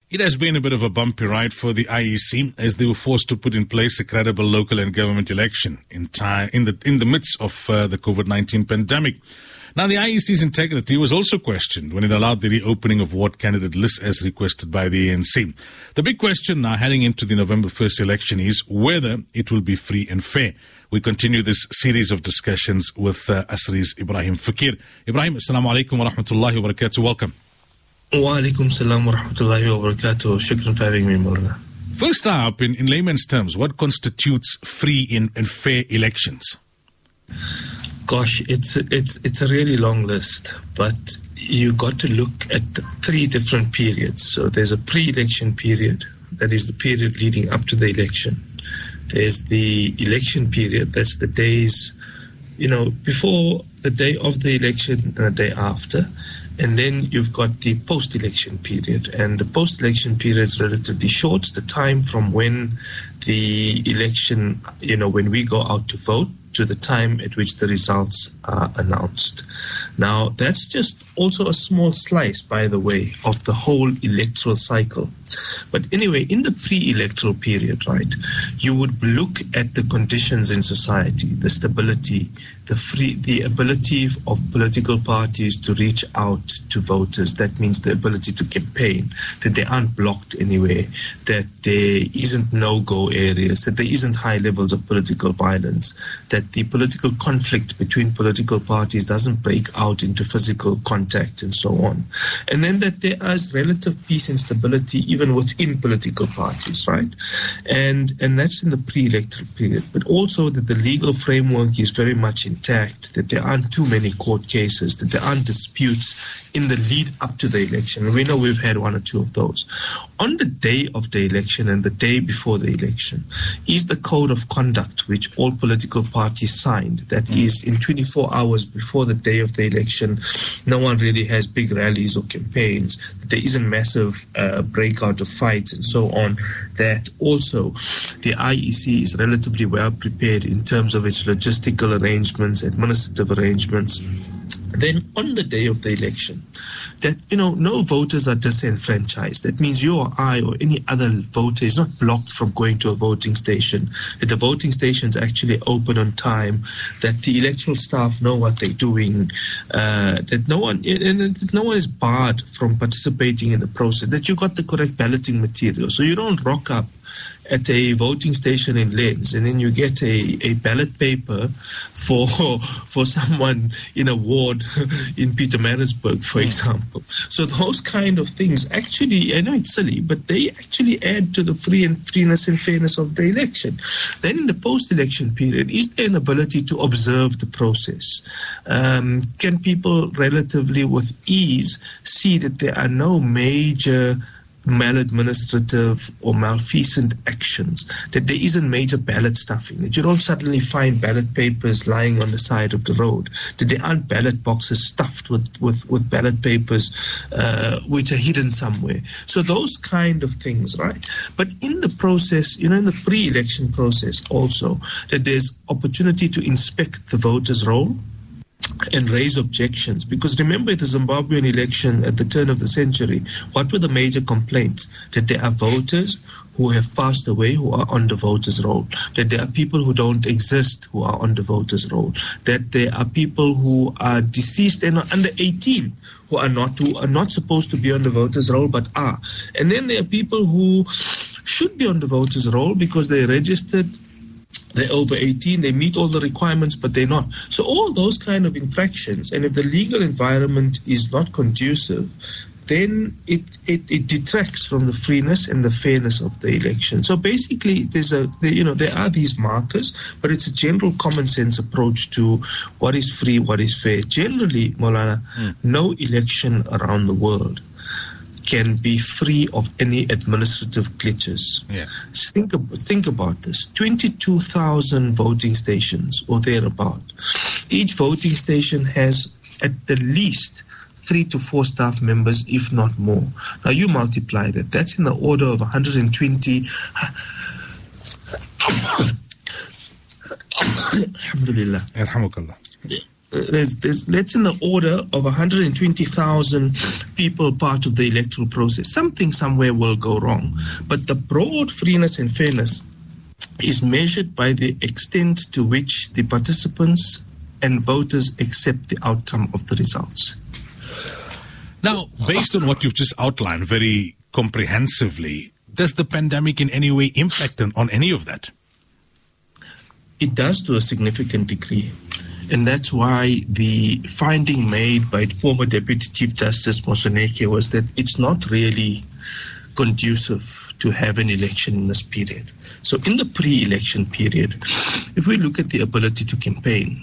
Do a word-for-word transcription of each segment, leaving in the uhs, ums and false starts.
It has been a bit of a bumpy ride for the I E C as they were forced to put in place a credible local and government election in time in the in the midst of uh, the COVID nineteen pandemic. Now, the I E C's integrity was also questioned when it allowed the reopening of ward candidate lists as requested by the A N C. The big question now heading into the November first election is whether it will be free and fair. We continue this series of discussions with uh, Asri's Ibrahim Fakir. Ibrahim, assalamu alaikum wa rahmatullahi wa barakatuh. Welcome. Wa alaikum salam wa rahmatullahi wa barakatuh. Shukran for having me, Maulana. First up, in, in layman's terms, what constitutes free and, and fair elections? Gosh, it's a, it's it's a really long list, but you got to look at three different periods. So there's a pre-election period, that is the period leading up to the election. There's the election period, that's the days, you know, before the day of the election and the day after. And then you've got the post-election period. And the post-election period is relatively short, the time from when the election, you know, when we go out to vote, to the time at which the results are announced. Now, that's just also a small slice, by the way, of the whole electoral cycle. But anyway, in the pre-electoral period, right, you would look at the conditions in society, the stability, the free, the ability of political parties to reach out to voters. That means the ability to campaign, that they aren't blocked anywhere, that there isn't no-go areas, that there isn't high levels of political violence, that the political conflict between political parties doesn't break out into physical contact and so on. And then that there is relative peace and stability even within political parties, right? And and that's in the pre-electoral period. But also that the legal framework is very much intact, that there aren't too many court cases, that there aren't disputes in the lead up to the election. We know we've had one or two of those. On the day of the election and the day before the election is the code of conduct which all political parties signed. That mm. is in twenty-four hours before the day of the election. No one really has big rallies or campaigns. That there isn't massive uh, breakout of fights and so on. That also the I E C is relatively well prepared in terms of its logistical arrangements, administrative arrangements. Then on the day of the election, that, you know, no voters are disenfranchised. That means you or I or any other voter is not blocked from going to a voting station, that the voting stations actually open on time, that the electoral staff know what they're doing, uh, that no one and no one is barred from participating in the process, that you got the correct balloting material. So you don't rock up at a voting station in Lens and then you get a, a ballot paper for for someone in a ward in Pietermaritzburg, for example. So those kind of things actually, I know it's silly, but they actually add to the free and freeness and fairness of the election. Then in the post-election period, is there an ability to observe the process? Um, can people relatively with ease see that there are no major maladministrative or malfeasant actions, that there isn't major ballot stuffing, that you don't suddenly find ballot papers lying on the side of the road, that there aren't ballot boxes stuffed with, with, with ballot papers uh, which are hidden somewhere. So those kind of things, right? But in the process, you know, in the pre-election process also, that there's opportunity to inspect the voters' roll and raise objections. Because remember, the Zimbabwean election at the turn of the century, what were the major complaints? That there are voters who have passed away who are on the voters' roll, that there are people who don't exist who are on the voters' roll, that there are people who are deceased and are under eighteen who are not who are not supposed to be on the voters' roll but are. And then there are people who should be on the voters' roll because they're registered, they're over eighteen, they meet all the requirements, but they're not. So all those kind of infractions, and if the legal environment is not conducive, then it, it, it detracts from the freeness and the fairness of the election. So basically, there's a you know there are these markers, but it's a general common sense approach to what is free, what is fair. Generally, Maulana, mm. no election around the world can be free of any administrative glitches. Yeah. Think, think about this. twenty-two thousand voting stations or thereabout. Each voting station has at the least three to four staff members, if not more. Now you multiply that. That's in the order of one hundred twenty. Alhamdulillah. Alhamdulillah. there's, there's, that's in the order of one hundred twenty thousand people part of the electoral process. Something somewhere will go wrong. But the broad freeness and fairness is measured by the extent to which the participants and voters accept the outcome of the results. Now, based on what you've just outlined very comprehensively, does the pandemic in any way impact on, on any of that? It does to a significant degree. And that's why the finding made by former Deputy Chief Justice Moseneke was that it's not really conducive to have an election in this period. So in the pre-election period, if we look at the ability to campaign,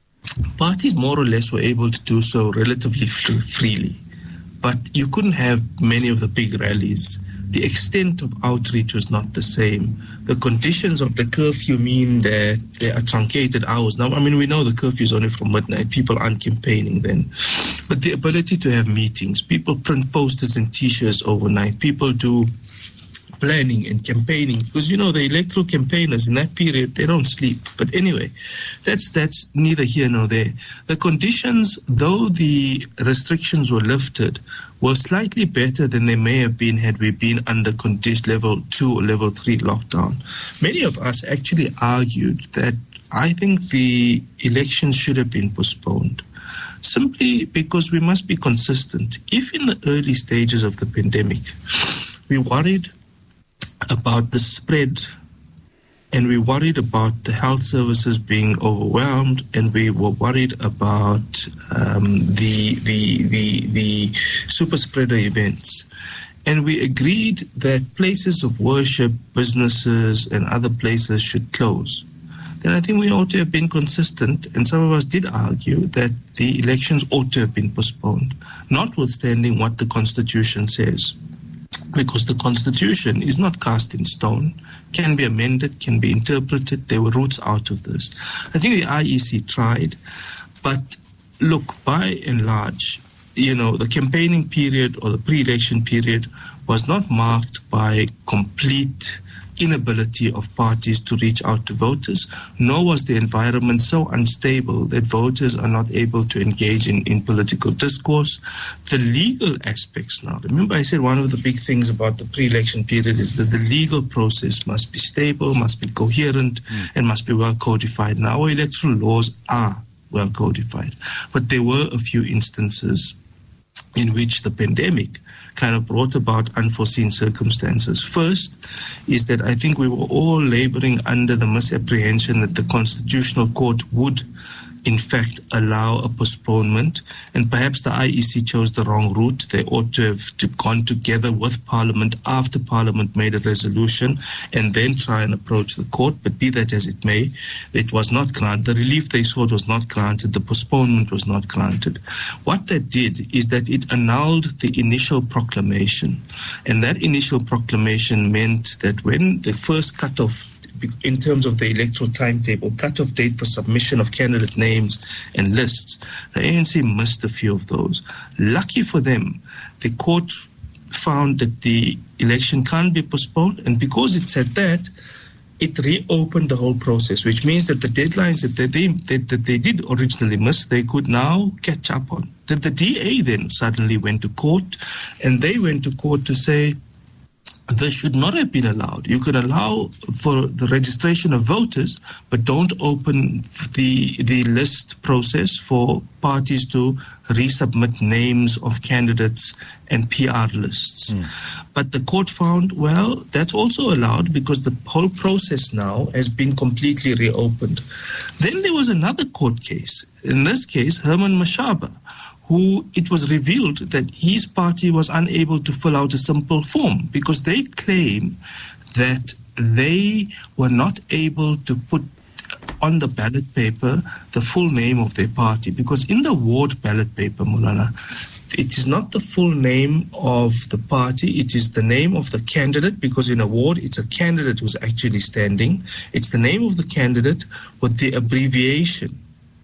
parties more or less were able to do so relatively freely. But you couldn't have many of the big rallies. The extent of outreach was not the same. The conditions of the curfew mean that there are truncated hours. Now, I mean, we know the curfew is only from midnight. People aren't campaigning then. But the ability to have meetings, people print posters and T-shirts overnight. People do planning and campaigning, because, you know, the electoral campaigners in that period, they don't sleep. But anyway, that's that's neither here nor there. The conditions, though the restrictions were lifted, were slightly better than they may have been had we been under condition level two or level three lockdown. Many of us actually argued that I think the election should have been postponed, simply because we must be consistent. If in the early stages of the pandemic, we worried about the spread, and we worried about the health services being overwhelmed, and we were worried about um, the, the the the super spreader events, and we agreed that places of worship, businesses, and other places should close. Then I think we ought to have been consistent, and some of us did argue that the elections ought to have been postponed, notwithstanding what the Constitution says. Because the Constitution is not cast in stone, can be amended, can be interpreted. There were routes out of this. I think the I E C tried, but look, by and large, you know, the campaigning period or the pre-election period was not marked by complete inability of parties to reach out to voters, nor was the environment so unstable that voters are not able to engage in, in political discourse. The legal aspects now, remember I said one of the big things about the pre-election period is that the legal process must be stable, must be coherent, mm. and must be well codified. Now our electoral laws are well codified, but there were a few instances in which the pandemic kind of brought about unforeseen circumstances. First is that I think we were all laboring under the misapprehension that the Constitutional Court would in fact allow a postponement, and perhaps the I E C chose the wrong route. They ought to have to gone together with Parliament after Parliament made a resolution and then try and approach the court, but be that as it may, it was not granted. The relief they sought was not granted. The postponement was not granted. What that did is that it annulled the initial proclamation, and that initial proclamation meant that when the first cut-off in terms of the electoral timetable, cut-off date for submission of candidate names and lists, the A N C missed a few of those. Lucky for them, the court found that the election can't be postponed, and because it said that, it reopened the whole process, which means that the deadlines that they, that, that they did originally miss, they could now catch up on. That the D A then suddenly went to court, and they went to court to say, this should not have been allowed. You could allow for the registration of voters, but don't open the the list process for parties to resubmit names of candidates and P R lists. Mm. But the court found, well, that's also allowed because the whole process now has been completely reopened. Then there was another court case. In this case, Herman Mashaba, who it was revealed that his party was unable to fill out a simple form because they claim that they were not able to put on the ballot paper the full name of their party. Because in the ward ballot paper, Mulana, it is not the full name of the party, it is the name of the candidate, because in a ward it's a candidate who's actually standing. It's the name of the candidate with the abbreviation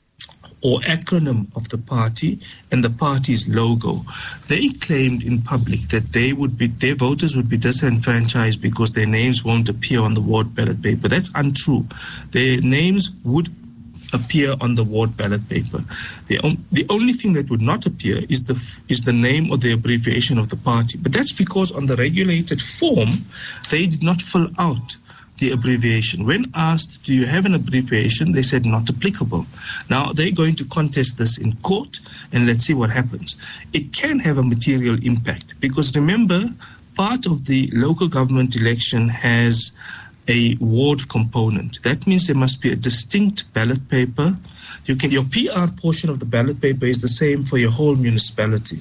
or acronym of the party and the party's logo. They claimed in public that they would be, their voters would be disenfranchised because their names won't appear on the ward ballot paper. That's untrue. Their names would appear on the ward ballot paper. The, on, the only thing that would not appear is the is the name or the abbreviation of the party. But that's because on the regulated form, they did not fill out the abbreviation. When asked, do you have an abbreviation, they said not applicable. Now, they're going to contest this in court, and let's see what happens. It can have a material impact, because remember, part of the local government election has a ward component. That means there must be a distinct ballot paper. You can, your P R portion of the ballot paper is the same for your whole municipality.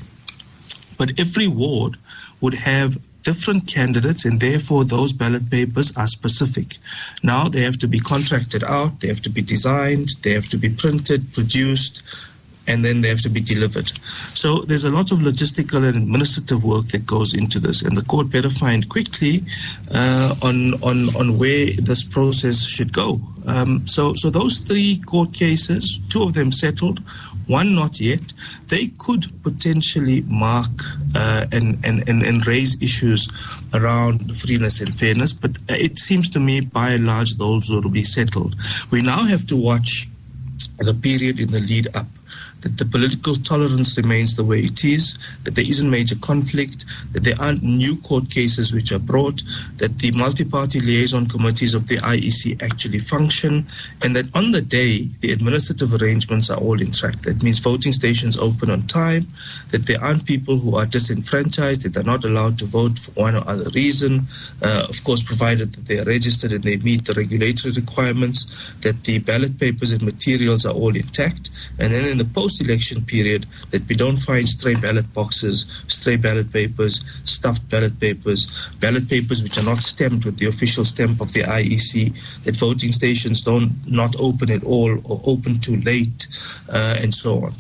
But every ward would have different candidates, and therefore those ballot papers are specific. Now they have to be contracted out, they have to be designed, they have to be printed, produced, and then they have to be delivered. So there's a lot of logistical and administrative work that goes into this, and the court better find quickly uh, on on on where this process should go. Um, so so those three court cases, two of them settled, one not yet. They could potentially mark uh, and, and and and raise issues around freeness and fairness, but it seems to me by and large those will be settled. We now have to watch the period in the lead up, that the political tolerance remains the way it is, that there isn't major conflict, that there aren't new court cases which are brought, that the multi-party liaison committees of the I E C actually function, and that on the day, the administrative arrangements are all intact. That means voting stations open on time, that there aren't people who are disenfranchised, that they're not allowed to vote for one or other reason, uh, of course, provided that they are registered and they meet the regulatory requirements, that the ballot papers and materials are all intact, and then in the post election period that we don't find stray ballot boxes, stray ballot papers, stuffed ballot papers, ballot papers which are not stamped with the official stamp of the I E C, that voting stations don't not open at all or open too late, uh, and so on.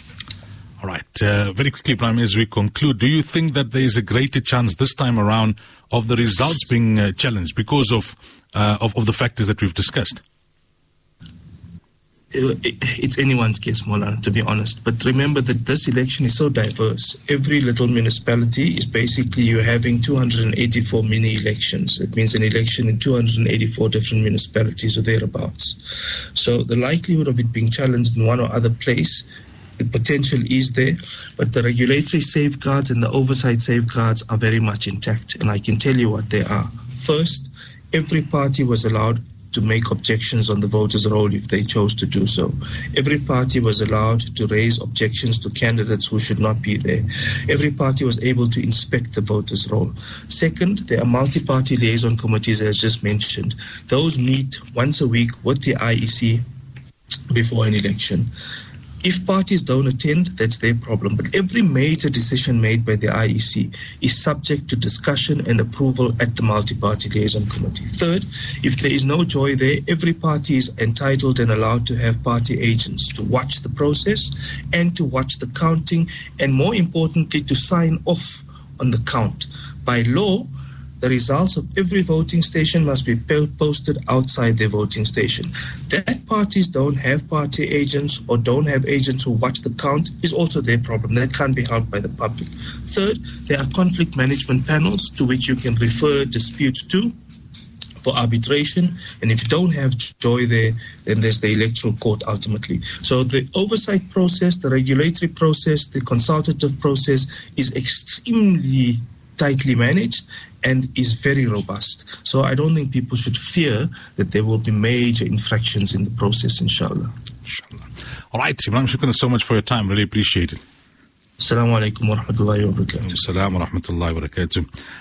All right. Uh, very quickly, Prime, as we conclude, do you think that there is a greater chance this time around of the results being uh, challenged because of, uh, of of the factors that we've discussed? It's anyone's guess, Mola, to be honest. But remember that this election is so diverse. Every little municipality is basically you're having two hundred eighty-four mini elections. It means an election in two hundred eighty-four different municipalities or thereabouts. So the likelihood of it being challenged in one or other place, the potential is there, but the regulatory safeguards and the oversight safeguards are very much intact. And I can tell you what they are. First, every party was allowed to make objections on the voters' roll if they chose to do so. Every party was allowed to raise objections to candidates who should not be there. Every party was able to inspect the voters' roll. Second, there are multi-party liaison committees, as just mentioned. Those meet once a week with the I E C before an election. If parties don't attend, that's their problem. But every major decision made by the I E C is subject to discussion and approval at the multi-party liaison committee. Third, if there is no joy there, every party is entitled and allowed to have party agents to watch the process and to watch the counting, and more importantly, to sign off on the count. By law, the results of every voting station must be posted outside their voting station. That parties don't have party agents or don't have agents who watch the count is also their problem. That can't be helped by the public. Third, there are conflict management panels to which you can refer disputes to for arbitration, and if you don't have joy there, then there's the electoral court ultimately. So the oversight process, the regulatory process, the consultative process is extremely tightly managed and is very robust. So I don't think people should fear that there will be major infractions in the process, inshallah. Inshallah. All right, Ibrahim, shukran so much for your time. Really appreciate it. Assalamu alaikum wa rahmatullahi wa barakatuh. Assalamu alaikum wa rahmatullahi wa barakatuh.